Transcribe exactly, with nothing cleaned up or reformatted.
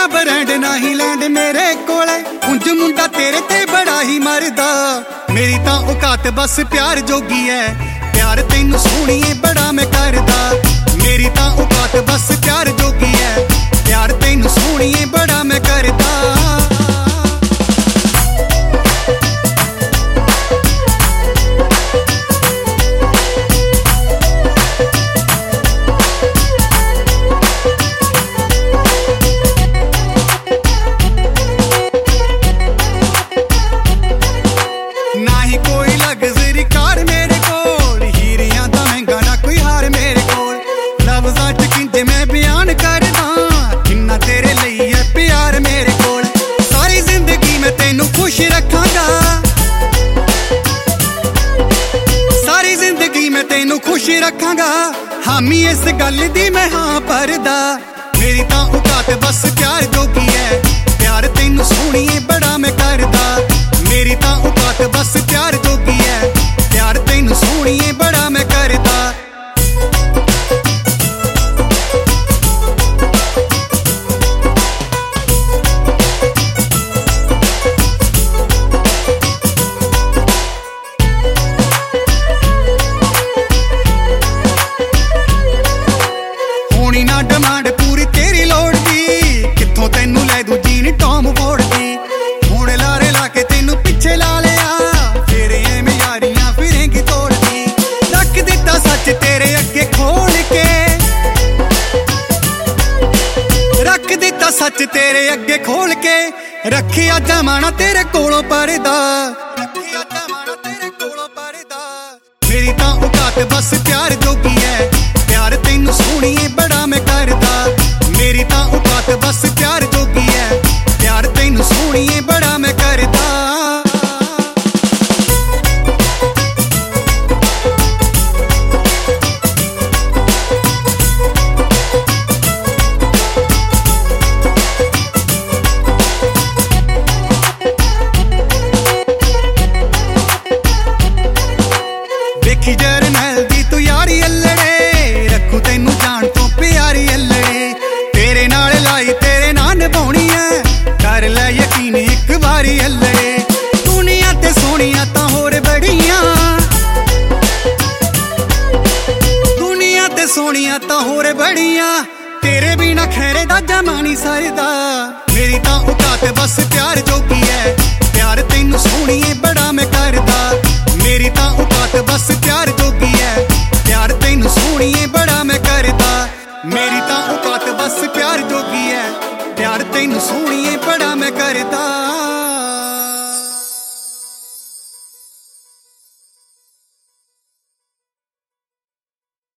ना ब्रांड ना ही लैंड मेरे कोले उंज मुंडा तेरे ते बड़ा ही मरदा मेरी तां औकात बस प्यार जोगी है प्यार तैनू सोहणीए बड़ा मैं करदा मेरी तां औकात बस प्यार जोगी है प्यार तैनू सोहणीए बड़ा मैं करदा खुश रखांगा हामी इस गल दी मैं हाँ भरदा मेरी तां औकात बस प्यार जोगी है प्यार तैनू सोहणीए बड़ा मैं करदा मेरी तां औकात बस प्यार जोगी है प्यार तैनू सोहणीए बड़ा मैं करदा डिमांड पूरी तेरी लोड़ दी कित्थों तैनू लै दूं जीन टॉम फोड़ दी हुण लारे ला के तैनू पिछे ला लिया फिर एवें यारियां फिरेंगी तोड़दी रख दिता सच तेरे अगे खोल के रख दिता सच तेरे अगे खोल के रखिया जमाना तेरे कोलों परदा रखिया जमाना तेरे कोलों परदा मेरी तां औकात बस प्यार जोगी है प्यार तैनू सोहणीए बड़ा मैं करदा मेरी तां औकात बस प्यार जोगी है प्यार तैनू सोहणीए बड़ा मैं करदा देखी जरनैल दी तू यारी अल्लड़े रखू तैनू जान तो प्यारी अल्लड़े तेरे नाल लाई तेरे नाल निभाउणी है कर लै यकीन एक बारी अल्लड़े दुनिया ते सोहणियां तां होर बड़ियां दुनिया ते सोहणियां तां होर बड़ियां तेरे बिना खैरे दा जमानी सरदा मेरी तां औकात बस प्यार जोगी है प्यार तैनू सोहणीए बड़ा मैं करदा मेरी तां औकात बस प्यार जोगी है प्यार तैनू सोहणीए बड़ा मैं करदा मेरी तां औकात बस प्यार जोगी है प्यार तैनू सोहणीए बड़ा मैं करदा।